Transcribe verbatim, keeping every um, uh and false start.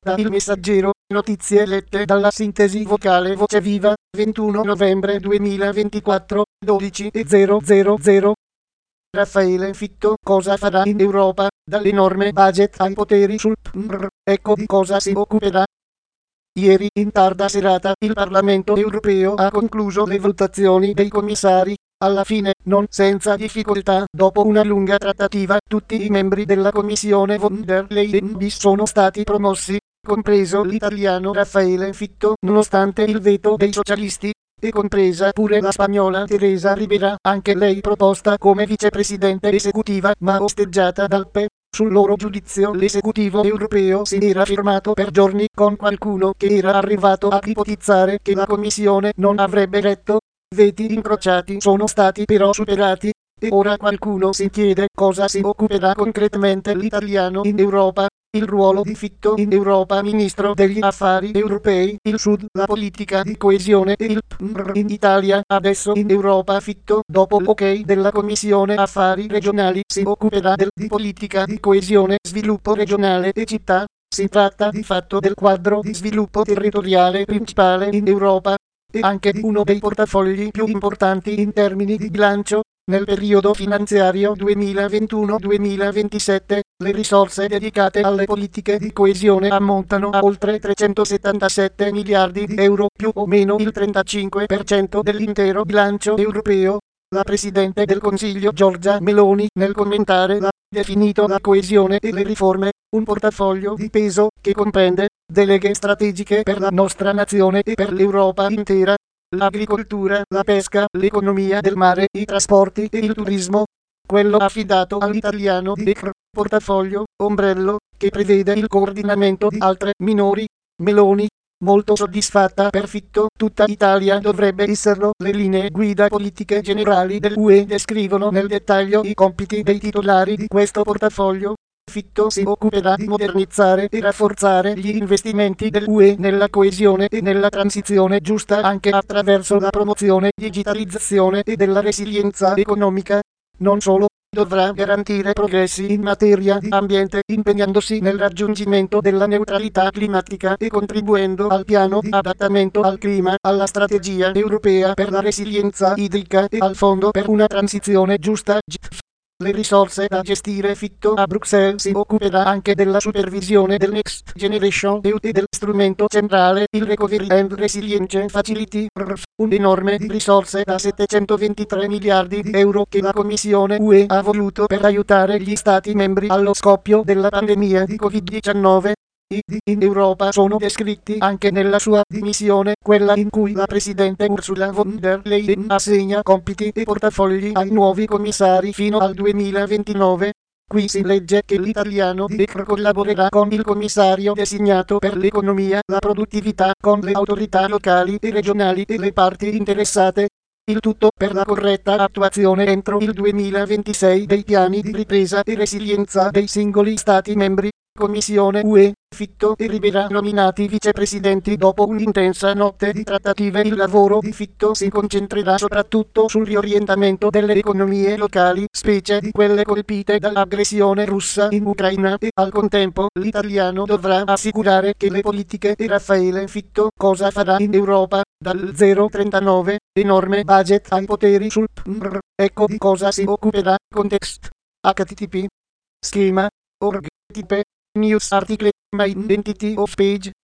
Da Il Messaggero, notizie lette dalla sintesi vocale Voce Viva, ventuno novembre duemilaventiquattro, dodici e zero zero zero. Raffaele Fitto cosa farà in Europa, dall'enorme budget ai poteri sul P N R, ecco di cosa si occuperà. Ieri, in tarda serata, il Parlamento europeo ha concluso le votazioni dei commissari. Alla fine, non senza difficoltà, dopo una lunga trattativa, tutti i membri della Commissione von der Leyen bis sono stati promossi, compreso l'italiano Raffaele Fitto, nonostante il veto dei socialisti, e compresa pure la spagnola Teresa Ribera, anche lei proposta come vicepresidente esecutiva ma osteggiata dal P E. Sul loro giudizio l'esecutivo europeo si era firmato per giorni con qualcuno che era arrivato a ipotizzare che la Commissione non avrebbe retto. Veti incrociati sono stati però superati, e ora qualcuno si chiede cosa si occuperà concretamente l'italiano in Europa. Il ruolo di Fitto in Europa, ministro degli affari europei, il Sud, la politica di coesione e il P N R in Italia. Adesso in Europa Fitto, dopo l'ok della Commissione Affari Regionali, si occuperà del, di politica di coesione, sviluppo regionale e città. Si tratta di fatto del quadro di sviluppo territoriale principale in Europa, e anche di uno dei portafogli più importanti in termini di bilancio. Nel periodo finanziario duemilaventuno duemilaventisette, le risorse dedicate alle politiche di coesione ammontano a oltre trecentosettantasette miliardi di euro, più o meno il trentacinque per cento dell'intero bilancio europeo. La Presidente del Consiglio Giorgia Meloni, nel commentare l'ha definito la coesione e le riforme un portafoglio di peso che comprende deleghe strategiche per la nostra nazione e per l'Europa intera. L'agricoltura, la pesca, l'economia del mare, i trasporti e il turismo. Quello affidato all'italiano di E C R, portafoglio, ombrello, che prevede il coordinamento di altre minori. Meloni, molto soddisfatta per Fitto, tutta Italia dovrebbe esserlo. Le linee guida politiche generali dell'U E descrivono nel dettaglio i compiti dei titolari di questo portafoglio. Fitto si occuperà di modernizzare e rafforzare gli investimenti dell'U E nella coesione e nella transizione giusta, anche attraverso la promozione, digitalizzazione e della resilienza economica. Non solo, dovrà garantire progressi in materia di ambiente, impegnandosi nel raggiungimento della neutralità climatica e contribuendo al piano di adattamento al clima, alla strategia europea per la resilienza idrica e al fondo per una transizione giusta G T F. Le risorse da gestire. Fitto a Bruxelles si occuperà anche della supervisione del Next Generation E U e del strumento centrale, il Recovery and Resilience Facility, R F, un enorme di risorse da settecentoventitré miliardi di euro che la Commissione U E ha voluto per aiutare gli Stati membri allo scoppio della pandemia di Covid diciannove. I D in Europa sono descritti anche nella sua dimissione, quella in cui la Presidente Ursula von der Leyen assegna compiti e portafogli ai nuovi commissari fino al duemilaventinove. Qui si legge che l'italiano di E C R collaborerà con il commissario designato per l'economia, la produttività, con le autorità locali e regionali e le parti interessate. Il tutto per la corretta attuazione entro il duemilaventisei dei piani di ripresa e resilienza dei singoli Stati membri. Commissione U E, Fitto e Ribera nominati vicepresidenti dopo un'intensa notte di trattative. Il lavoro di Fitto si concentrerà soprattutto sul riorientamento delle economie locali, specie di quelle colpite dall'aggressione russa in Ucraina, e al contempo l'italiano dovrà assicurare che le politiche di Raffaele Fitto cosa farà in Europa, dal zero trentanove, enorme budget ai poteri sul P N R, ecco di cosa si occuperà. Context. H T T P. Schema. Org. Type. News article. My identity of page.